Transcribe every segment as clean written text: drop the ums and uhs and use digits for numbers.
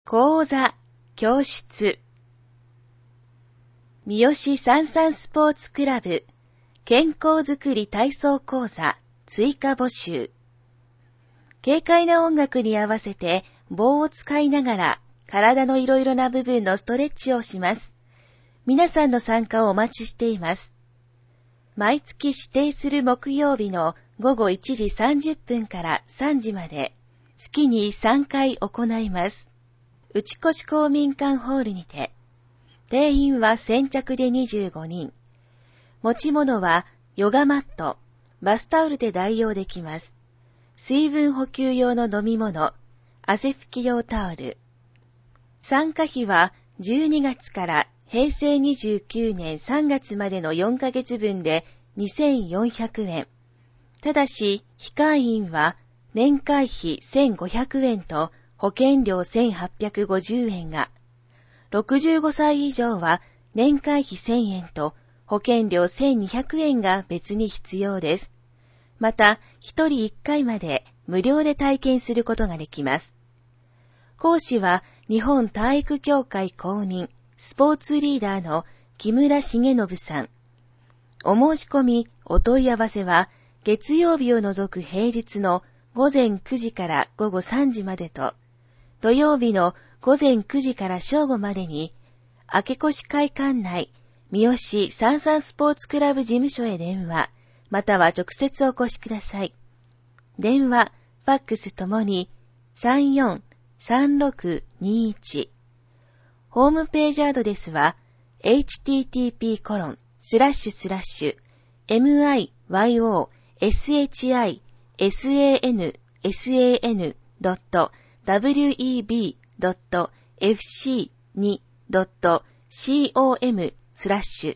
講座、教室。三好サンサンスポーツクラブ、健康づくり体操講座、追加募集。軽快な音楽に合わせて棒を使いながら体のいろいろな部分のストレッチをします。皆さんの参加をお待ちしています。毎月指定する木曜日の午後1時30分から3時まで月に3回行います。内越公民館ホールにて、定員は先着で25人。持ち物はヨガマット、バスタオルで代用できます。水分補給用の飲み物、汗拭き用タオル。参加費は12月から平成29年3月までの4ヶ月分で2400円。ただし、非会員は年会費1500円と保険料1850円が、65歳以上は年会費1000円と保険料1200円が別に必要です。また、1人1回まで無料で体験することができます。講師は日本体育協会公認スポーツリーダーの木村重信さん。お申し込み、お問い合わせは月曜日を除く平日の午前9時から午後3時までと、土曜日の午前9時から正午までに、明越会館内、三好サンサンスポーツクラブ事務所へ電話、または直接お越しください。電話、ファックスともに34-3621。ホームページアドレスは http://myoysansan.web.fc2.com/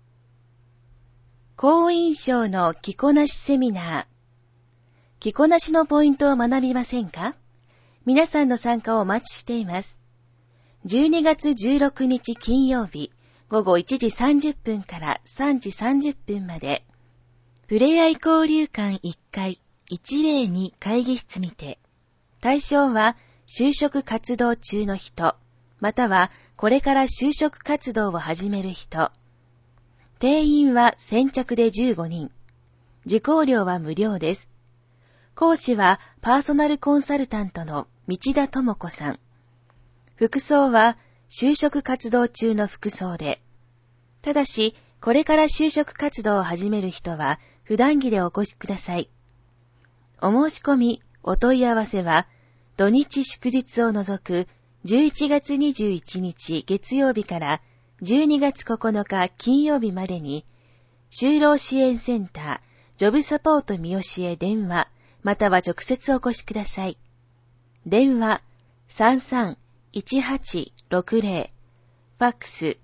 好印象の着こなしセミナー。着こなしのポイントを学びませんか？皆さんの参加をお待ちしています。12月16日金曜日午後1時30分から3時30分まで、ふれあい交流館1階102会議室にて、対象は就職活動中の人、またはこれから就職活動を始める人。定員は先着で15人。受講料は無料です。講師はパーソナルコンサルタントの道田智子さん。服装は就職活動中の服装で。ただし、これから就職活動を始める人は普段着でお越しください。お申し込み、お問い合わせは、土日祝日を除く11月21日月曜日から12月9日金曜日までに、就労支援センター、ジョブサポート三好へ電話、または直接お越しください。電話33-1860、ファックス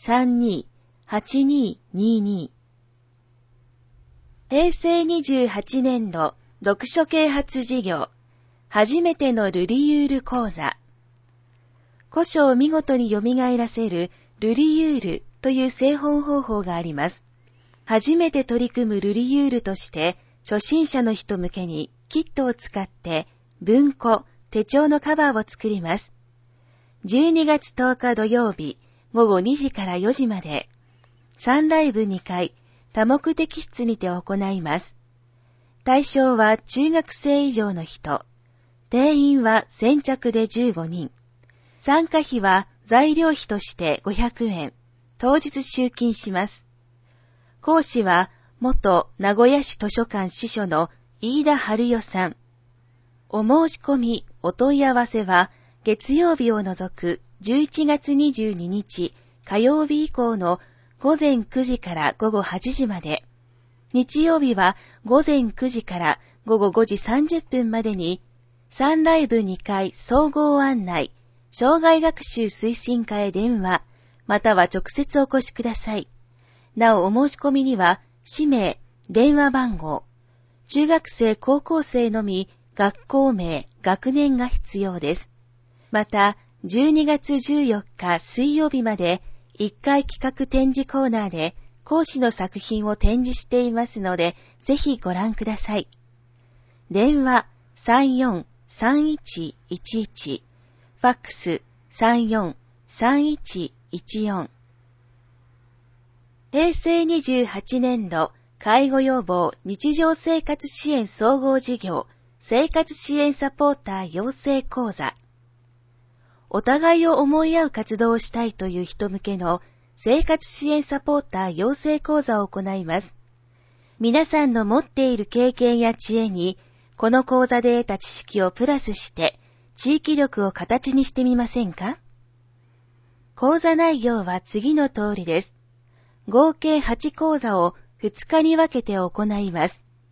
32-8222。平成28年度読書啓発事業、初めてのルリユール講座。古書を見事に蘇らせるルリユールという製本方法があります。初めて取り組むルリユールとして、初心者の人向けにキットを使って文庫、手帳のカバーを作ります。12月10日土曜日午後2時から4時まで、3ライブ2回、多目的室にて行います。対象は中学生以上の人。定員は先着で15人。参加費は材料費として500円。当日集金します。講師は元名古屋市図書館司書の飯田春代さん。お申し込み、お問い合わせは月曜日を除く11月22日火曜日以降の午前9時から午後8時まで。日曜日は午前9時から午後5時30分までに、3ライブ2回総合案内、障害学習推進課へ電話、または直接お越しください。なおお申し込みには、氏名、電話番号、中学生高校生のみ学校名、学年が必要です。また、12月14日水曜日まで1回企画展示コーナーで講師の作品を展示していますので、ぜひご覧ください。電話34-3111、ファックス 0-8-4-34-3114。平成28年度介護予防日常生活支援総合事業生活支援サポーター養成講座。お互いを思い合う活動をしたいという人向けの生活支援サポーター養成講座を行います。皆さんの持っている経験や知恵に、この講座で得た知識をプラスして、地域力を形にしてみませんか？講座内容は次の通りです。合計8講座を2日に分けて行います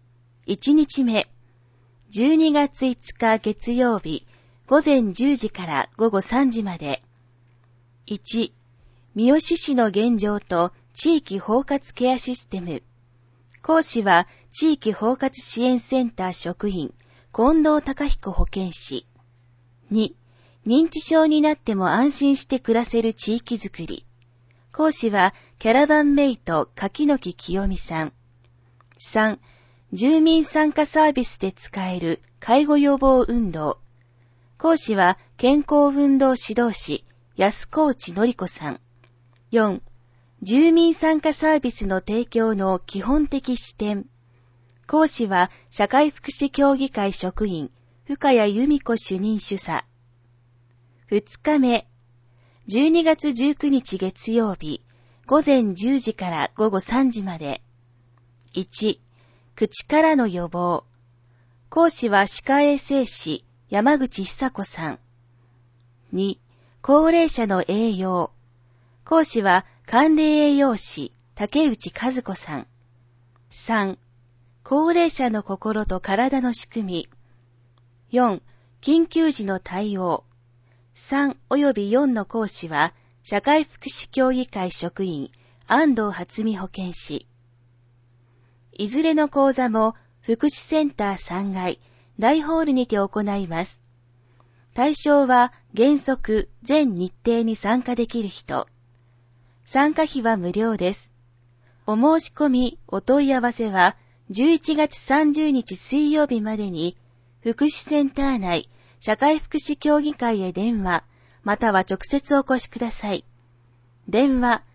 。1日目、12月5日月曜日、午前10時から午後3時まで。1、三好市の現状と地域包括ケアシステム。講師は地域包括支援センター職員、近藤隆彦保健師。2、認知症になっても安心して暮らせる地域づくり。講師はキャラバンメイト柿木清美さん。3、住民参加サービスで使える介護予防運動。講師は健康運動指導士安河内典子さん。4、住民参加サービスの提供の基本的視点。講師は社会福祉協議会職員深谷由美子主任主査。2日目、12月19日月曜日、午前10時から午後3時まで。1、口からの予防。講師は歯科衛生士山口久子さん。2、高齢者の栄養。講師は管理栄養士竹内和子さん。3、高齢者の心と体の仕組み。4、緊急時の対応。3および4の講師は社会福祉協議会職員安藤初美保健師。いずれの講座も福祉センター3階大ホールにて行います。対象は原則全日程に参加できる人。参加費は無料です。お申し込み、お問い合わせは11月30日水曜日までに福祉センター内社会福祉協議会へ電話、または直接お越しください。電話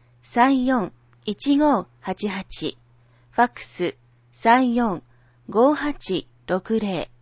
34-1588、ファックス34-5860。